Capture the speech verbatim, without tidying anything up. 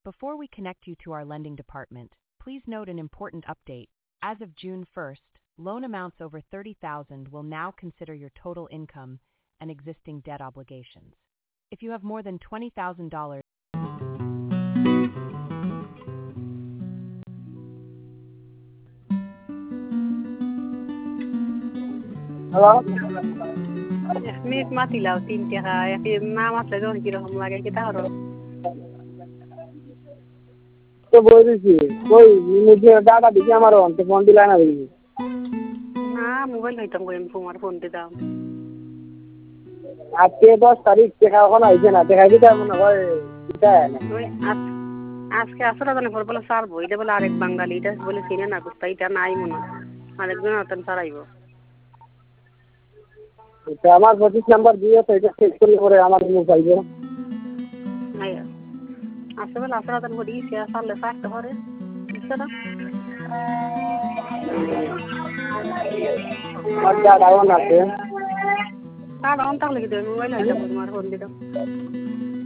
Before we connect you to our lending department, please note an important update. As of June first, loan amounts over thirty thousand dollars will now consider your total income and existing debt obligations. If you have more than twenty thousand dollars, Hello? Smith Matilaw, Cynthia, if Mama Ledon, you know, like a guitar. তো বলছি কই নিজে দাদা দিকে আমার অন্তে phone দিলা না দিলি না মোবাইল হইতাম কই তোমার ফোন দিতাম আজকে দশ তারিখ দেখা এখন আইছে না দেখা দিতে মনে হয় এটা না ওই আজকে আসলে জানে পর বলে স্যার বইটা বলে আরেক বাঙালি এটা বলে চিনে না গুস্তা এটা নাই মনে আরেকজন আতেন স্যার আইব এটা আমার পঁচিশ নাম্বার দিয়ে তো এটা চেক করে পরে আমার মুখ আইবে আইয়া আসলে আসলে জানে বলি সে আসলে ফাস্ট করে বুঝছনা আর যা ডাউন আছে কার অন তাহলে কি মোবাইল হইতাম তোমার ফোন দিতাম